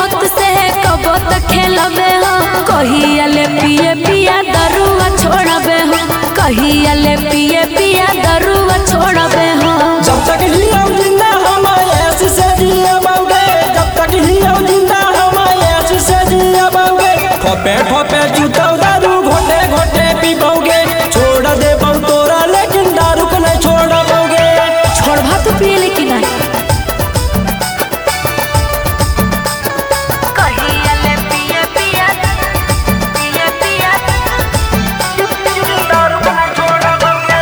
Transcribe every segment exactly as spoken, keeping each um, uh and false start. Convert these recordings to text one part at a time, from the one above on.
मौत से कबो तक खेलबे हो कहिया ले पिए पिया दरुआ छोड़बे हो कहिया ले पिए पिया दरुआ छोड़बे हो। जब तक हियो जिंदा हम ऐसे से जियाबोगे जब तक हियो जिंदा हम ऐसे से जियाबोगे ठोपे ठोपे जूताओ दारू घोटे घोटे पीबोगे छोड़ दे बहु तोरा लेकिन दारू को नहीं छोड़बोगे। छोड़बा तो पिए लेकिन नहीं कहिया ले पिए पिया पिए पिया दारू को नहीं छोड़बोगे।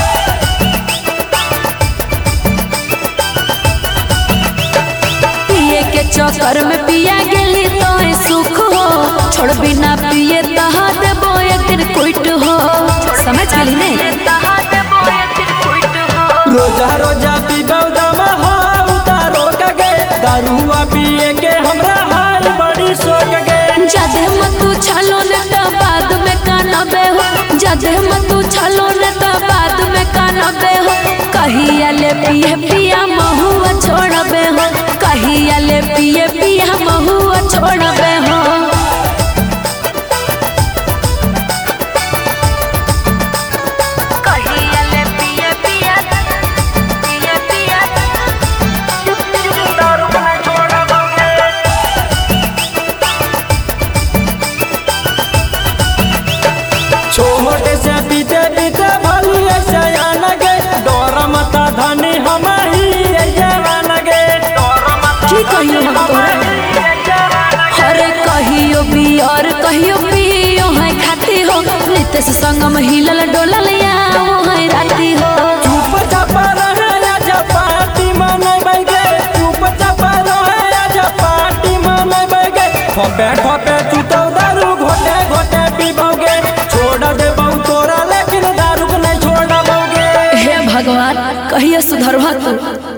पिए के चक्कर में पिया गेली तो सुख हो छोड़ बिना पिए तहा देबो एक दिन कुट हो समझ गेली ने तहा देबो एक दिन कुट हो। रोजा रोजा पीबो दमा हाउ उतारो के दारूआ पिए के हमरा हाल बड़ी सोच गे। जादे मतू छालो ने तो बाद में कानबे हो जादे मतू छालो ने तो बाद में कानबे हो कहिया ले पिए पिया महुआ छोड़बे हो कहिया ले पिए पिया महुआ छोड़बे हो। कहिया ले पिए पिया पिए पिया दारू को नहीं छोड़बोगे। छोटे से पीते पीते भली ऐसे आन गे डोर मता धनी हम ही जवान गे की कहियो हम तोरा हरे कहियो बियर कहियो पियो है खाती हो नितेश संगम हिलल डोलल या है राती हो। चुप चाप रहे आजा पार्टी मनाबे गे चुप चाप रहे आजा पार्टी मनाबे गे ठोपे ठोपे चुतो दारू घोटे घोटे पीबोगे छोड़ दे बहु तोरा लेकिन दारू को नहीं छोड़बोगे। हे भगवान कहियो सुधरवा तू।